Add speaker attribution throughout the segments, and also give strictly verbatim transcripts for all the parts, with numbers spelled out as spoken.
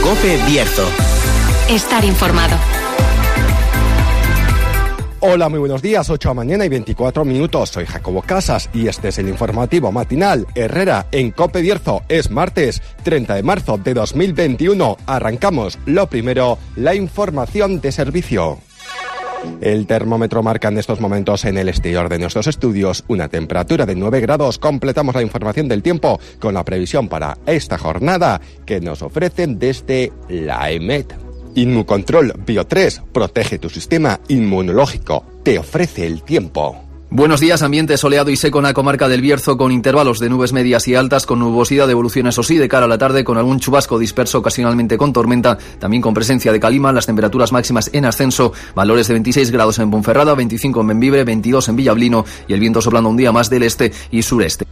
Speaker 1: COPE Bierzo.
Speaker 2: Estar informado.
Speaker 3: Hola, muy buenos días, ocho de la mañana y veinticuatro minutos. Soy Jacobo Casas y este es el informativo matinal Herrera en COPE Bierzo. Es martes treinta de marzo de dos mil veintiuno. Arrancamos. Lo primero, la información de servicio. El termómetro marca en estos momentos en el exterior de nuestros estudios una temperatura de nueve grados. Completamos la información del tiempo con la previsión para esta jornada que nos ofrecen desde la E M E T. Inmucontrol Bio tres protege tu sistema inmunológico. Te ofrece el tiempo.
Speaker 4: Buenos días, ambiente soleado y seco en la comarca del Bierzo con intervalos de nubes medias y altas con nubosidad de evolución, eso sí, de cara a la tarde con algún chubasco disperso ocasionalmente con tormenta, también con presencia de calima, las temperaturas máximas en ascenso, valores de veintiséis grados en Ponferrada, veinticinco en Bembibre, veintidós en Villablino y el viento soplando un día más del este y sureste.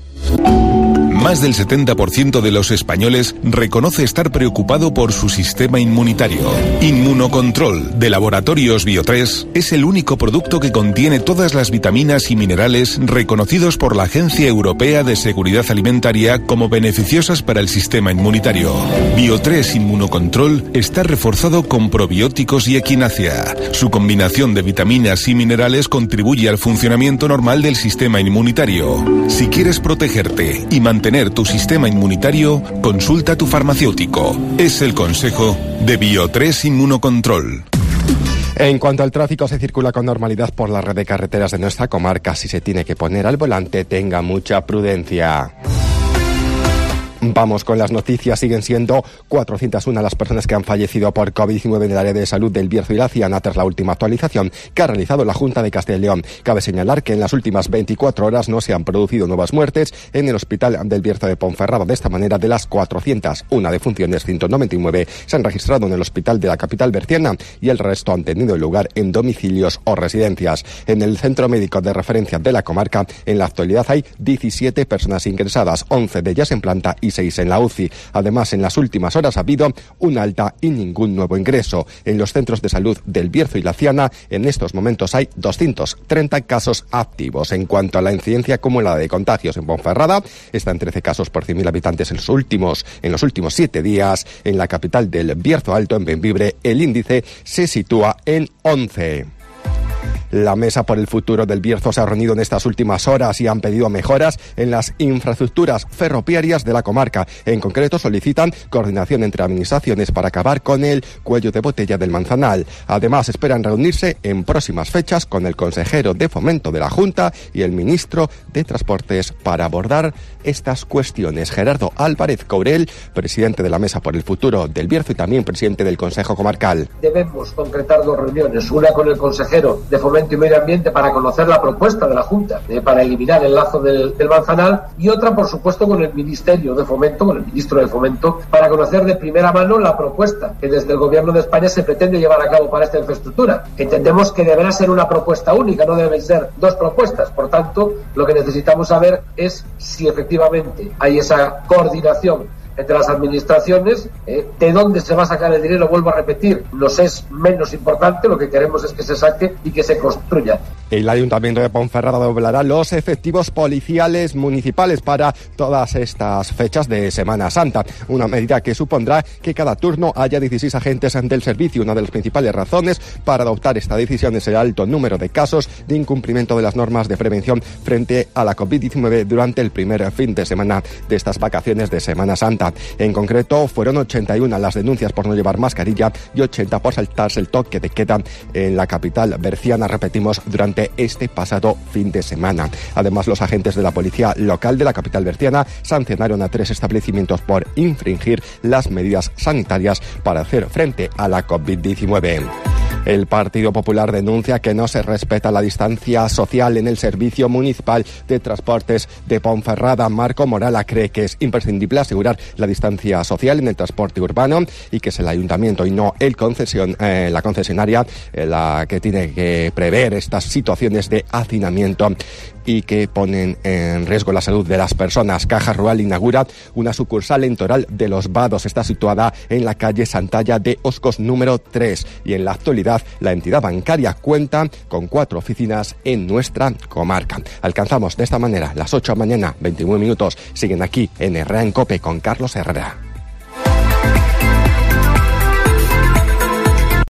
Speaker 5: Más del setenta por ciento de los españoles reconoce estar preocupado por su sistema inmunitario. Inmunocontrol de Laboratorios Bio tres es el único producto que contiene todas las vitaminas y minerales reconocidos por la Agencia Europea de Seguridad Alimentaria como beneficiosas para el sistema inmunitario. Bio tres Inmunocontrol está reforzado con probióticos y equinacia. Su combinación de vitaminas y minerales contribuye al funcionamiento normal del sistema inmunitario. Si quieres protegerte y mantener tu sistema inmunitario, consulta a tu farmacéutico. Es el consejo de Bio tres Inmunocontrol.
Speaker 3: En cuanto al tráfico, se circula con normalidad por la red de carreteras de nuestra comarca. Si se tiene que poner al volante, tenga mucha prudencia. Vamos con las noticias. Siguen siendo cuatrocientas una las personas que han fallecido por COVID diecinueve en el área de salud del Bierzo y la Ciana tras la última actualización que ha realizado la Junta de Castilla y León. Cabe señalar que en las últimas veinticuatro horas no se han producido nuevas muertes en el Hospital del Bierzo de Ponferrada. De esta manera, de las cuatrocientas una defunciones, ciento noventa y nueve se han registrado en el hospital de la capital berciana y el resto han tenido lugar en domicilios o residencias. En el centro médico de referencia de la comarca, en la actualidad hay diecisiete personas ingresadas, once de ellas en planta y seis en la U C I. Además, en las últimas horas ha habido un alta y ningún nuevo ingreso. En los centros de salud del Bierzo y la Ciana, en estos momentos hay doscientos treinta casos activos. En cuanto a la incidencia acumulada de contagios en Ponferrada, está en trece casos por cien mil habitantes en los últimos, en los últimos siete días. En la capital del Bierzo Alto, en Bembibre, el índice se sitúa en once. La Mesa por el Futuro del Bierzo se ha reunido en estas últimas horas y han pedido mejoras en las infraestructuras ferroviarias de la comarca. En concreto, solicitan coordinación entre administraciones para acabar con el cuello de botella del Manzanal. Además, esperan reunirse en próximas fechas con el consejero de Fomento de la Junta y el ministro de Transportes para abordar estas cuestiones. Gerardo Álvarez Courel, presidente de la Mesa por el Futuro del Bierzo y también presidente del Consejo Comarcal.
Speaker 6: Debemos concretar dos reuniones, una con el consejero de Fomento y Medio Ambiente para conocer la propuesta de la Junta eh, para eliminar el lazo del, del Manzanal, y otra, por supuesto, con el Ministerio de Fomento, con el ministro de Fomento, para conocer de primera mano la propuesta que desde el Gobierno de España se pretende llevar a cabo para esta infraestructura. Entendemos que deberá ser una propuesta única, no deben ser dos propuestas. Por tanto, lo que necesitamos saber es si efectivamente hay esa coordinación entre las administraciones, eh, de dónde se va a sacar el dinero. Vuelvo a repetir, nos es menos importante, lo que queremos es que se saque y que se construya.
Speaker 3: El Ayuntamiento de Ponferrada doblará los efectivos policiales municipales para todas estas fechas de Semana Santa, una medida que supondrá que cada turno haya dieciséis agentes ante el servicio. Una de las principales razones para adoptar esta decisión es el alto número de casos de incumplimiento de las normas de prevención frente a la COVID diecinueve durante el primer fin de semana de estas vacaciones de Semana Santa. En concreto, fueron ochenta y una las denuncias por no llevar mascarilla y ochenta por saltarse el toque de queda en la capital berciana, repetimos, durante este pasado fin de semana. Además, los agentes de la policía local de la capital berciana sancionaron a tres establecimientos por infringir las medidas sanitarias para hacer frente a la COVID diecinueve. El Partido Popular denuncia que no se respeta la distancia social en el Servicio Municipal de Transportes de Ponferrada. Marco Morala cree que es imprescindible asegurar la distancia social en el transporte urbano y que es el ayuntamiento y no el concesión, eh, la concesionaria eh, la que tiene que prever estas situaciones de hacinamiento y que ponen en riesgo la salud de las personas. Caja Rural inaugura una sucursal en Toral de los Vados. Está situada en la calle Santalla de Oscos número tres y en la actualidad la entidad bancaria cuenta con cuatro oficinas en nuestra comarca. Alcanzamos de esta manera las ocho de la mañana, veintinueve minutos. Siguen aquí en Herrera en COPE con Carlos Herrera.